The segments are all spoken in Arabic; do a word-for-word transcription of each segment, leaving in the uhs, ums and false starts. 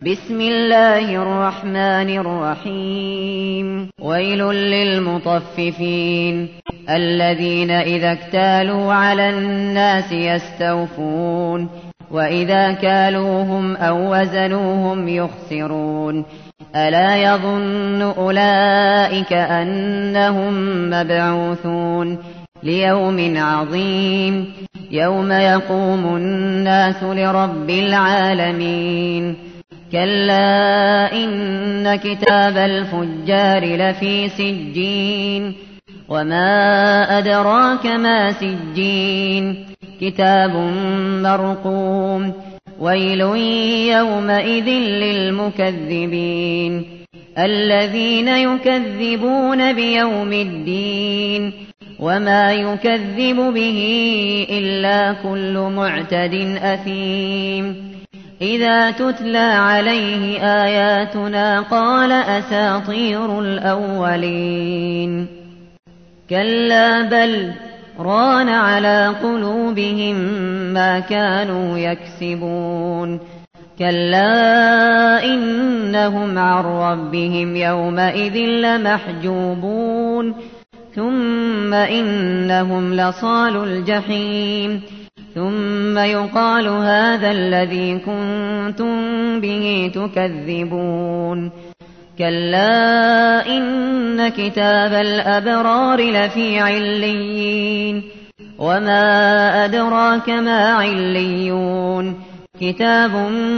بسم الله الرحمن الرحيم ويل للمطففين الذين إذا اكتالوا على الناس يستوفون وإذا كالوهم أو وزنوهم يخسرون ألا يظن أولئك أنهم مبعوثون ليوم عظيم يوم يقوم الناس لرب العالمين كلا إن كتاب الفجار لفي سجين وما أدراك ما سجين كتاب مرقوم ويل يومئذ للمكذبين الذين يكذبون بيوم الدين وما يكذب به إلا كل معتد أثيم إذا تتلى عليه آياتنا قال أساطير الأولين كلا بل ران على قلوبهم ما كانوا يكسبون كلا إنهم عن ربهم يومئذ لمحجوبون ثم إنهم لصالو الجحيم ثم يقال هذا الذي كنتم به تكذبون كلا إن كتاب الأبرار لفي عليين وما أدراك ما عليون كتاب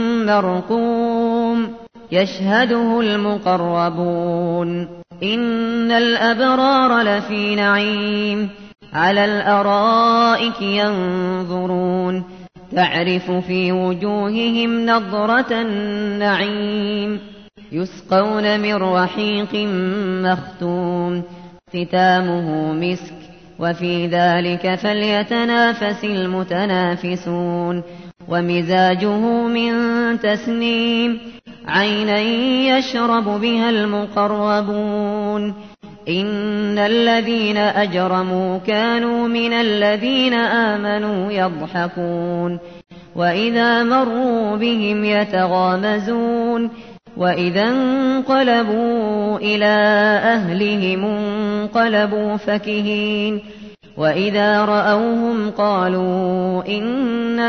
مرقوم يشهده المقربون إن الأبرار لفي نعيم على الأرائك ينظرون تعرف في وجوههم نضرة النعيم يسقون من رحيق مختوم ختامه مسك وفي ذلك فليتنافس المتنافسون ومزاجه من تسنيم عينا يشرب بها المقربون إن الذين أجرموا كانوا من الذين آمنوا يضحكون وإذا مروا بهم يتغامزون وإذا انقلبوا إلى أهلهم انقلبوا فكهين وإذا رأوهم قالوا إن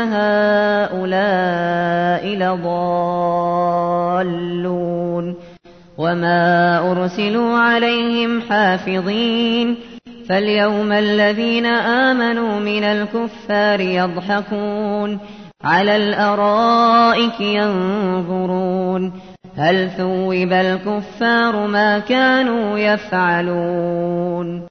هؤلاء لضالون وما أرسلوا عليهم حافظين فاليوم الذين آمنوا من الكفار يضحكون على الأرائك ينظرون هل ثوب الكفار ما كانوا يفعلون